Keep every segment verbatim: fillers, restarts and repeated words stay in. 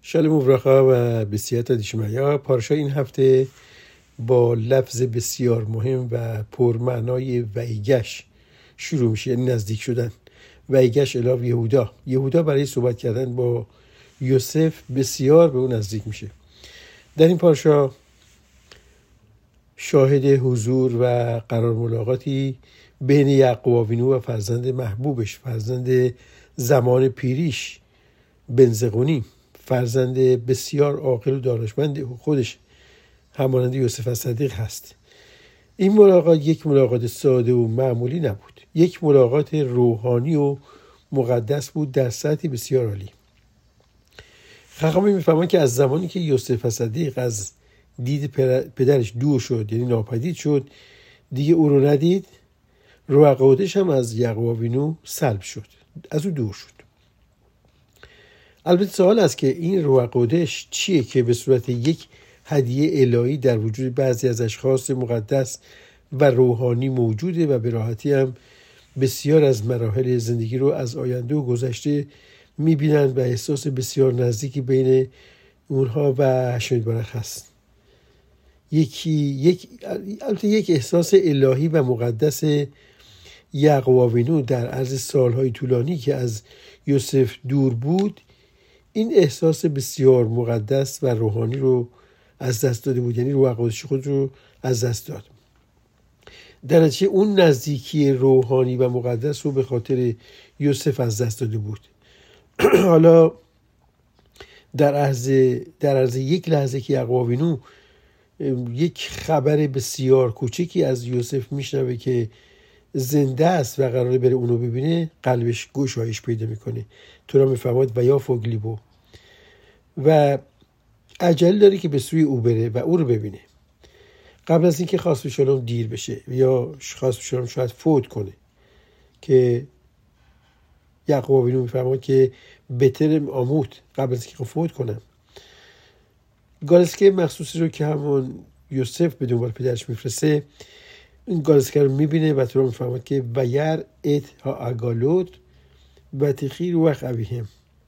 شالوم وبرخا و بسیات دیشمایا. پارشا این هفته با لفظ بسیار مهم و پرمعنای ویگش شروع میشه، یعنی نزدیک شدن. ویگش الی یهودا. یهودا برای صحبت کردن با یوسف بسیار به اون نزدیک میشه. در این پارشا شاهد حضور و قرار ملاقاتی بین یعقوب آوینو و فرزند محبوبش، فرزند زمان پیریش بنزقونی، فرزند بسیار عاقل و دانشمند خودش همانند یوسف الصدیق هست. این ملاقات یک ملاقات ساده و معمولی نبود، یک ملاقات روحانی و مقدس بود در سطحی بسیار عالی. خاخامی میفهمند که از زمانی که یوسف الصدیق از دید پدرش دور شد، یعنی ناپدید شد، دیگه او رو ندید، روح قدسش هم از یعقوب آوینو سلب شد، از او دور شد. البته سوال است که این روح قدس چیه که به صورت یک هدیه الهی در وجود بعضی از اشخاص مقدس و روحانی موجوده و به راحتی هم بسیار از مراحل زندگی رو از آینده و گذشته میبینند و احساس بسیار نزدیکی بین اونها و هشم برخ هست. یکی یک البته یک احساس الهی و مقدس یعقوب آوینو در عرض سالهای طولانی که از یوسف دور بود، این احساس بسیار مقدس و روحانی رو از دست داده بود، یعنی روح قدس خود رو از دست داد. در نتیجه اون نزدیکی روحانی و مقدس رو به خاطر یوسف از دست داده بود. حالا در عرض در عرض یک لحظه که یعقوب آوینو یک خبر بسیار کوچکی از یوسف میشنوه که زنده است و قراره بره اونو ببینه، قلبش گشایش پیدا میکنه. تو را میفهمد و یا فوگلیبو و عجله داره که به سوی او بره و او رو ببینه قبل از اینکه خواست به شلوم دیر بشه یا خواست به شلوم شاید فوت کنه، که یعقوب آوینو میفهمد که بهتر آموت قبل از اینکه فوت کنم. گالسکه مخصوصی رو که همون یوسف به دنبال پدرش میفرسته، این گالسکه رو میبینه و تو رو میفهمد که ویر ات ها اگالوت و تخیر وقت اویهم.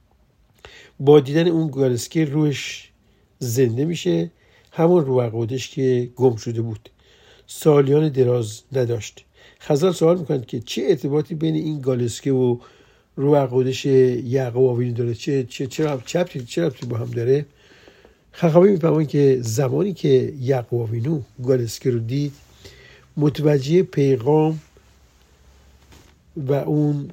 با دیدن اون گالسکه روش زنده میشه، همون روح قدس که گم شده بود، سالیان دراز نداشت. خزال سوال میکنند که چه ارتباطی بین این گالسکه و روح قدس یعقوب آوینو داره؟ چه چه چرا چرا چرا با هم داره؟ خاخامی میفهمند که زمانی که یعقوب آوینو گالسکه رو دید، متوجه پیغام و اون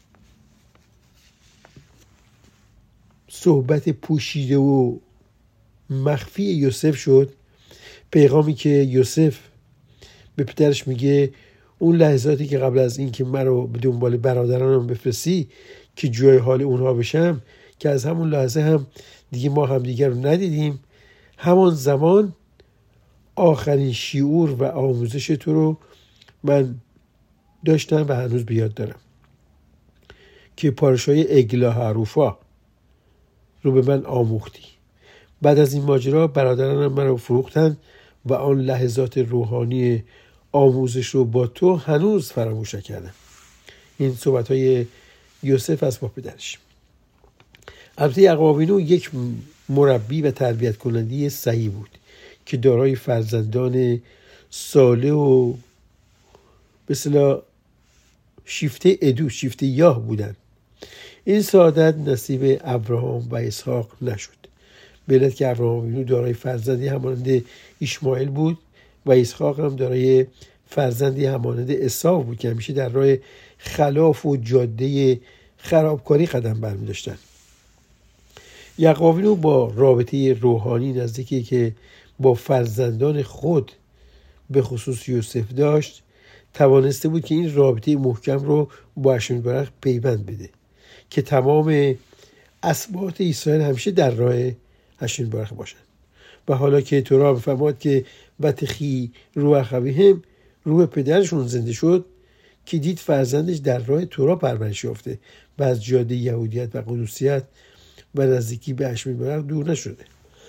صحبت پوشیده و مخفی یوسف شد. پیغامی که یوسف به پدرش میگه اون لحظاتی که قبل از این که من رو به دنبال برادرانم بفرستی که جای حال اونها بشم، که از همون لحظه هم دیگه ما هم دیگر رو ندیدیم، همون زمان آخرین شعور و آموزش تو رو من داشتم و هنوز بیاد دارم که پارشای اگلا حروفا رو به من آموختی. بعد از این ماجرا برادرانم من رو فروختن و آن لحظات روحانی آموزش رو با تو هنوز فراموش کردم. این صحبت های یوسف از با پدرش. البته یعقوب آوینو یک مربی و تربیت کننده صحیح بود که دارای فرزندان صالح و به اصطلاح شیفته ادو شیفته یاه بودن. این سعادت نصیب ابراهام و اسحاق نشد، به علت که ابراهام آوینو دارای فرزندی همانند اسماعیل بود و اسحاق هم دارای فرزندی همانند عیسی بود که همیشه در راه خلاف و جاده خرابکاری قدم برمی داشتن. یعقوب آوینو با رابطه روحانی نزدیکی که با فرزندان خود به خصوص یوسف داشت، توانسته بود که این رابطه محکم رو با هشم برخ پیوند بده که تمام اسباط اسرائیل همیشه در راه هشم برخ باشن. و حالا که تورا میفهمد که بتخی روح خویهم، روح پدرشون زنده شد که دید فرزندش در راه تورا پرورش یافته و از جاده یهودیت و قدوسیت و نزدیکی به هشم برخ دور نشده.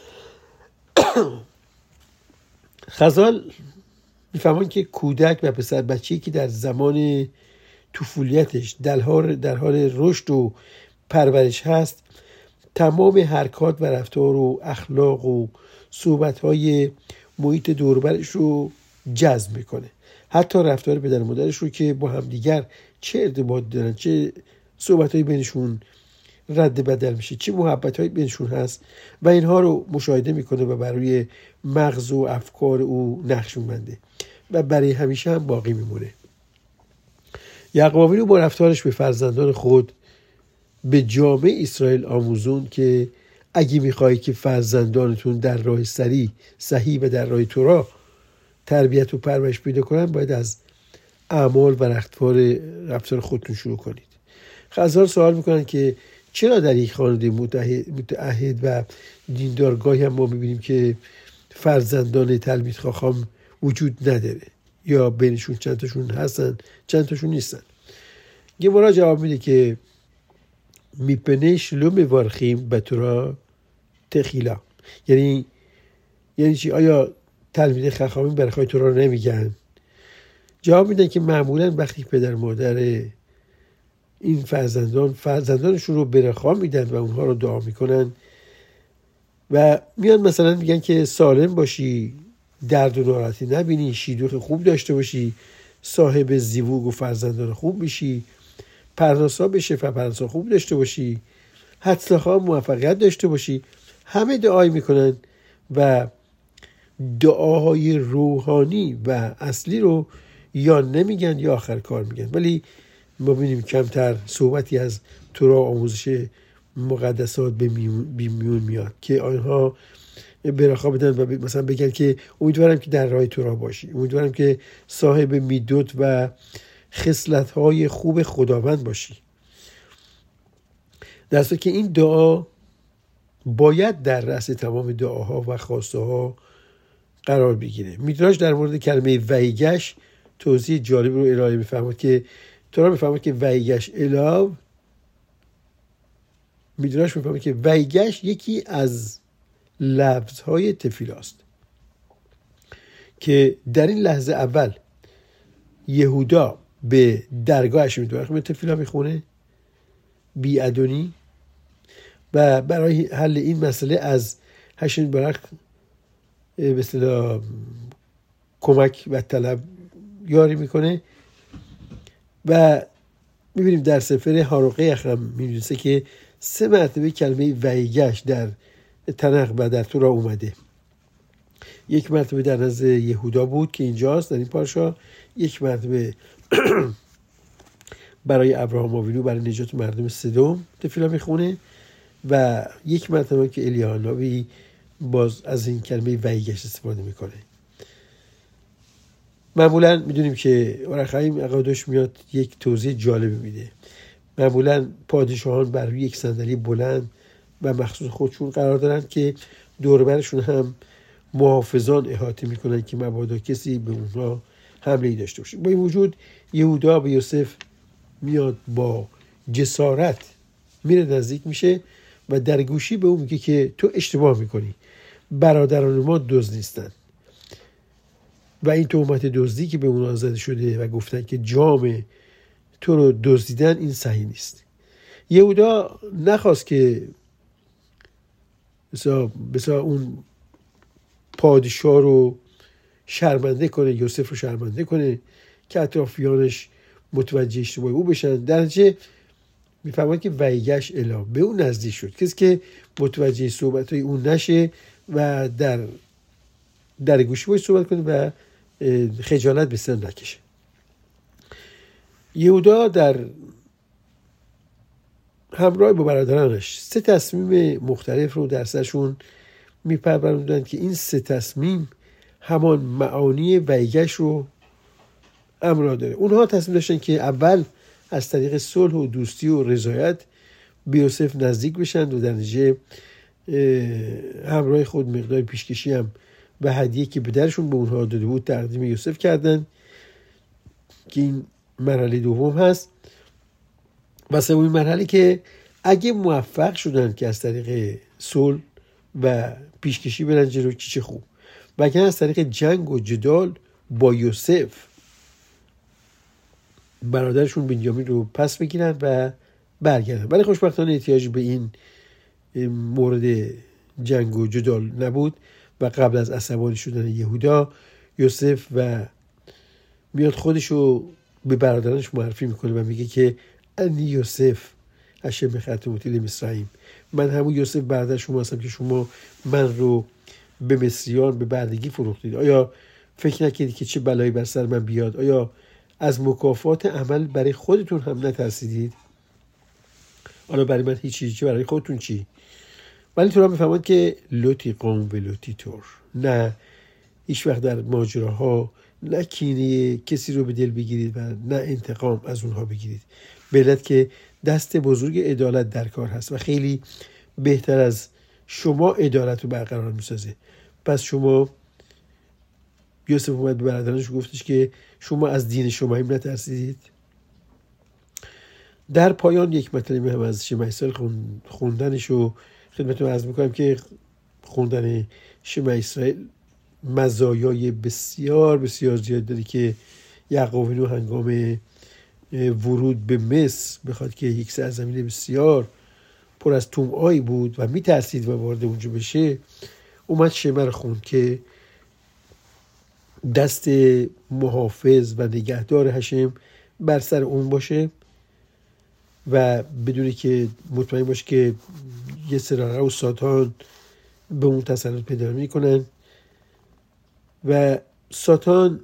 خزال میفهمن که کودک و پسر بچه‌ای که در زمان طفولیتش در حال در حال رشد و پرورش هست، تمام حرکات و رفتار و اخلاق و صحبت‌های محیط دوربرش رو جذب میکنه. حتی رفتار پدر مادرش رو که با همدیگر چه ارتباط دارن، چه صحبت‌هایی بینشون رد بدل میشه، چه محبت‌هایی بینشون هست و اینها رو مشاهده میکنه و برای مغز و افکار او نقش می‌بنده و برای همیشه هم باقی میمونه. یعقوب رو با رفتارش به فرزندان خود به جامعه اسرائیل آموزون که اگه میخوایی که فرزندانتون در راه سری صحیح و در راه تورا تربیت و پرورش پیدا کنن، باید از اعمال و رفتار رفتار خودتون شروع کنید. خزار سوال میکنن که چرا در یک خانواده متعهد و دیندارگاهی هم ما میبینیم که فرزندان تلمید خاخام وجود نداره یا بینشون چند تاشون هستن چند تاشون نیستن؟ گمارا جواب میده که میپنش لو میوارخیم به تورا تخیلا. یعنی یعنی چی؟ آیا تلمید خاخامی برای تورا رو نمیگن؟ جواب میدن که معمولا وقتی پدر مادر این فرزندان فرزندانشون رو برخا میدن و اونها رو دعا میکنن و میان مثلا میگن که سالم باشی، درد و ناراحتی نبینی، شیدوخ خوب داشته باشی، صاحب زیووگ و فرزندان خوب بشی، پرناسا بشه و پرناسا خوب داشته باشی، حتلخواه موفقیت داشته باشی. همه دعای میکنن و دعاهای روحانی و اصلی رو یا نمیگن یا آخر کار میگن. ولی ما ببینیم کمتر صحبتی از تورا آموزش مقدسات به میون میاد که آنها برخا بدن و مثلا بگن که امیدوارم که در راه تورا باشی، امیدوارم که صاحب میدوت و خصلت‌های خوب خداوند باشی. در صورتی که این دعا باید در رأس تمام دعاها و خواسته ها قرار بگیره. میدراش در مورد کلمه ویگش توضیح جالب رو ارائه می‌فرماد که تورا می‌فرماد که ویگش الاو میدراش می‌فرماد که ویگش یکی از لفظهای تفیلاست که در این لحظه اول یهودا به درگاهش میدوره تفیلا میخونه بی ادونی و برای حل این مسئله از هشن برق به اصطلاح کمک و طلب یاری میکنه و میبینیم در سفر حارقه اخرم می‌نویسه که سه مرتبه کلمه ویگش در تنق و در تورا اومده. یک مرتبه در نزد یهودا بود که اینجاست در این پارشا، یک مرتبه برای ابراهام آوینو برای نجات مردم سدوم تفیلا میخونه و یک مرتبه که الیاهاناوی باز از این کلمه ویگش استفاده میکنه. معمولا میدونیم که اورخایم عقادش میاد یک توضیح جالب میده. معمولا پادشاهان بر روی یک صندلی بلند و مخصوص خودشون قرار دارن که دور برشون هم محافظان احاطه میکنن که مبادا کسی به اونها حمله داشته باشه. با این وجود یهودا به یوسف میاد با جسارت میره نزدیک میشه و در گوشی به اون میگه که تو اشتباه میکنی، برادران ما دزد نیستن و این تهمت دزدی که به اونها زده شده و گفتن که جام تو رو دزدیدن این صحیح نیست. یهودا نخواست که بسا, بسا اون پادشاه رو شرمنده کنه، یوسف رو شرمنده کنه که اطرافیانش متوجه اشتباه او بشن. در نتیجه میفهمد که ویگش الا به اون نزدیک شد، کسی که متوجه صحبت‌های اون نشه و در در گوشی باید صحبت کنه و خجالت به سر نکشه. یهودا در همراه با برادرانش سه تصمیم مختلف رو در سرشون میپروردند که این سه تصمیم همان معانی ویگش رو امرا داره. اونها تصمیم داشتن که اول از طریق صلح و دوستی و رضایت به یوسف نزدیک بشن و در نتیجه همراه خود مقدار پیشکشی هم و هدیه که پدرشون به اونها داده بود تقدیم یوسف کردن که این مرحله دوم هست. و سومین مرحله که اگه موفق شدن که از طریق صلح و پیشکشی برن جلو چه خوب، و اگه از طریق جنگ و جدال با یوسف برادرشون بنیامین رو پس بگیرن و برگردن. ولی خوشبختانه احتیاج به این مورد جنگ و جدال نبود و قبل از عصبانی شدن یهودا یوسف و میاد خودشو به برادرانش معرفی میکنه و میگه که انی یوسف هشم خدمتی لمصرعیم، من همون یوسف برادر شما هستم که شما من رو به مصریان به بردگی فروختید. آیا فکر نکردید که چه بلایی بر سر من بیاد؟ آیا از مکافات عمل برای خودتون هم نترسیدید؟ حالا برای من هیچ چیزی، برای خودتون چی؟ ولی تو را میفهمند که لوتی قوم و لوتی تور، نه هیچ وقت در ماجراها نه کینه کسی رو به دل بگیرید و نه انتقام از اونها بگیرید. به علت که دست بزرگ عدالت در کار هست و خیلی بهتر از شما عدالت رو برقرار میسازه. پس شما یوسف اومد به برادرانش گفتش که شما از دین شما هم نترسیدید. در پایان یک مطلبی هم از شمع اسرائیل خوندنش رو خدمتتون عرض میکنم که خوندن شمع اسرائیل مزایای بسیار بسیار زیاد داره که یعقوب اینو هنگام ورود به مصر بخواد که یک سرزمین بسیار پر از طمعی بود و میترسید و وارد اونجا بشه، اومد شمع رو خوند که دست محافظ و نگهدار هشم بر سر اون باشه و بدونی که مطمئن باشه که یه سراره و ساتان به اون تسلط پیدا میکنن و ساتان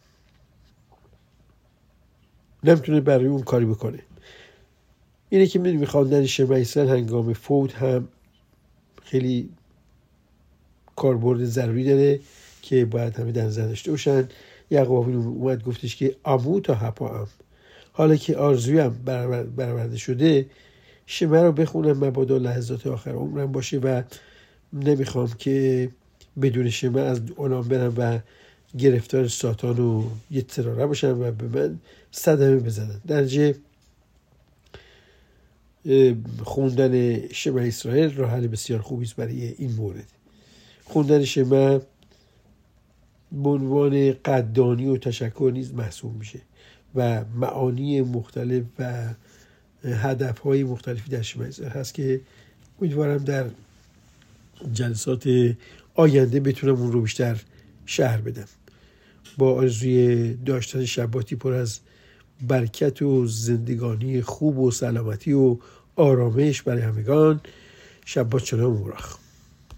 نمیتونه برای اون کاری بکنه. اینه که میدونی خواندن شمع اسرائیل هنگام فوت هم خیلی کاربرد ضروری داره که باید همه در نظر داشته باشن. یعقوب اومد گفتش که امو تا هپا ام، حالا که آرزویم برآورده شده شمع رو بخونم مبادا لحظات آخر عمرم باشه و نمیخوام که بدون شمع از اونام برم و گرفتار ساتان و یه تراره باشم و به من صدمه بزنن. درجه خوندن شمع اسرائیل راه حل بسیار خوبی است برای این مورد. خوندن شمع به عنوان قدردانی و تشکر نیز محسوب میشه و معانی مختلف و هدفهای مختلفی در شمع اسرائیل هست که امیدوارم در جلسات آینده بتونم اون رو بیشتر شرح بدم. با آرزوی داشتن شباتی پر از برکت و زندگانی خوب و سلامتی و آرامش برای همگان. شبات شلوم و مبارک.